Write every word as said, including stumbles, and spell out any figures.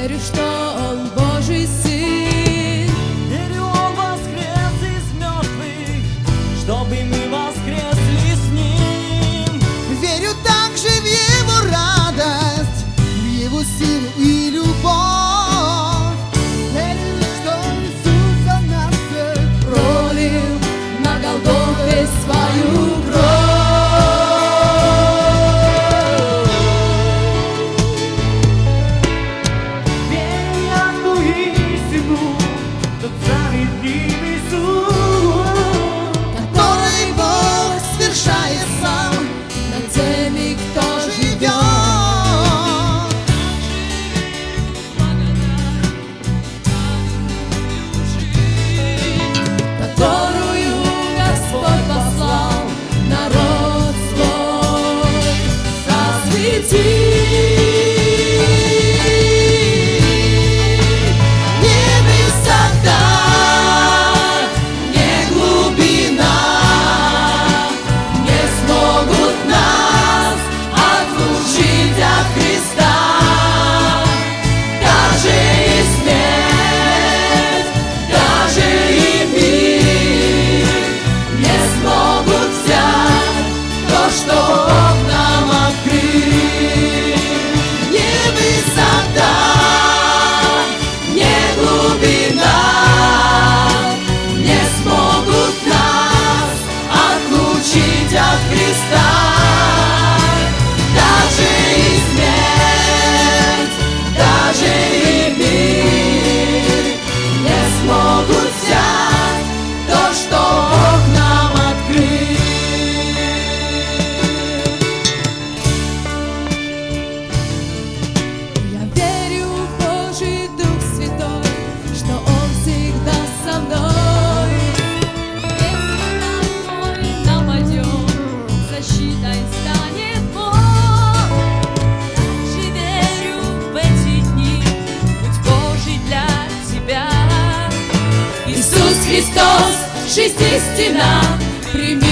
верю, что Он Божий Сын. Верю, Он воскрес из мертвых, чтобы мы воскресли с Ним. Верю также в Его радость, в Его силу и любовь. Верю, что Иисус за нас Пролил на Голгофе свою кровь. Верю я в ту истину, тот справедливый суд, который Бог свершает сам Над теми, кто живет. Которую Господь послал народ свой просветить. Не высота, не глубина не смогут нас отлучить от Христа. Даже и смерть, даже и мир не смогут взять то, что Бог нам открыл. Не высота, не глубина не смогут нас отлучить от Христа. Даже и смерть, даже и мир не смогут взять то, что Бог нам открыл. Я верю в Божий Дух Святой, что Он всегда со мной. Если на мой нападет, защитой станет Бог. Также верю в эти дни, путь Божий для тебя. Иисус Христос, жизнь истина, прими